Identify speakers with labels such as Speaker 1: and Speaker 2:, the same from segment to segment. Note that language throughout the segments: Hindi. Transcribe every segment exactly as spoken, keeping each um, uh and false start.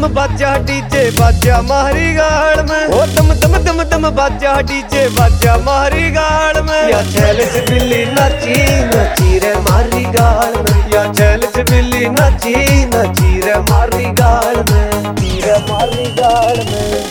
Speaker 1: बाजा डीजे बाजा मारी गाड़ में, ओ दम दम दम दम बाजा डीजे बाजा मारी गाड़ में। या छैल च बिल्ली नाची नाची रे मारी गाड़ में, या छैल च बिल्ली नाची नाची रे मारी गाड़ में, रे मारी गाड़ में।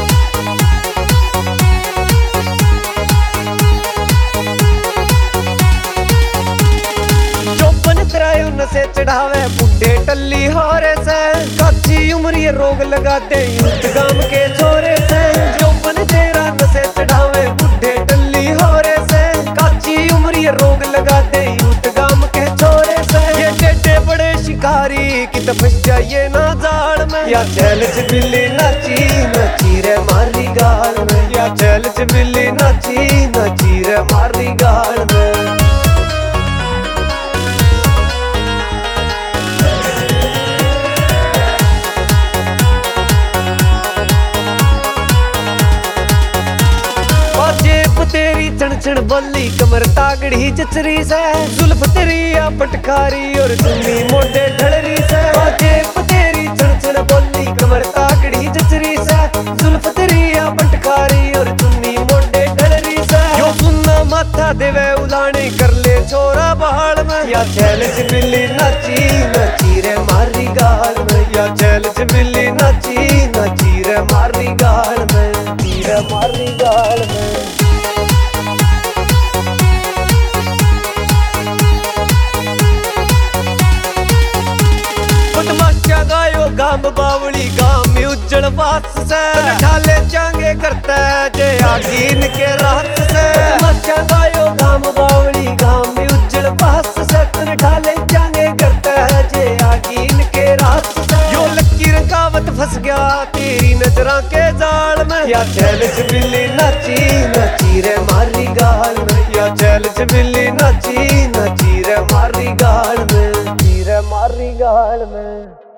Speaker 1: नशे चढ़ावे बुढ़े टल्ली हारे से, काची उम्र ये रोग लगाते यूथ गांव के छोरे से। जोबन तेरा नशे चढ़ावे बुढ़े टल्ली हारे से, काची उम्र ये रोग लगाते यूथ गांव के छोरे से। ये टेढ़े बड़े शिकारी कि तो फंस जाइए ना जाल में। या छैल च बिल्ली नाची नाची रे मारी गाल में, या छैल च बिल्ली नाची नाची रे मारी गाल में। तेरी चण चण बोली कमर तागड़ी चचरी से, जुल्फ तेरी या पटखारी और चुन्नी मोटे ढलरी से। जेब तेरी चण चण बोली कमर तागड़ी चचरी से, जुल्फ तेरी या पटखारी और चुन्नी मोटे ढलरी से। यो सुनना माथा देवे उलाने कर ले छोरा बहाल में। या छैल च बिल्ली नाची नाची रे मारी गाल में, या छैल च बिल्ली नाची नाची रे मारी गाल में, रे मारी गाल में। गायो गाम बावली गाम में उज्जड़ बात से, ढाले चांगे करता है जे आगीन के रात से। मच्छा गायो गाम बावली गाम में उज्जड़ बात से, ढाले चांगे करता है जे आगीन के रात से। यो लकीर कावत फंस गया तेरी नजरा के जाल में। या छैल च बिल्ली नाची नाची रे मारी गाल में, या छैल च बिल्ली नाची नाची रे मारी गाल में, रे मारी गाल में।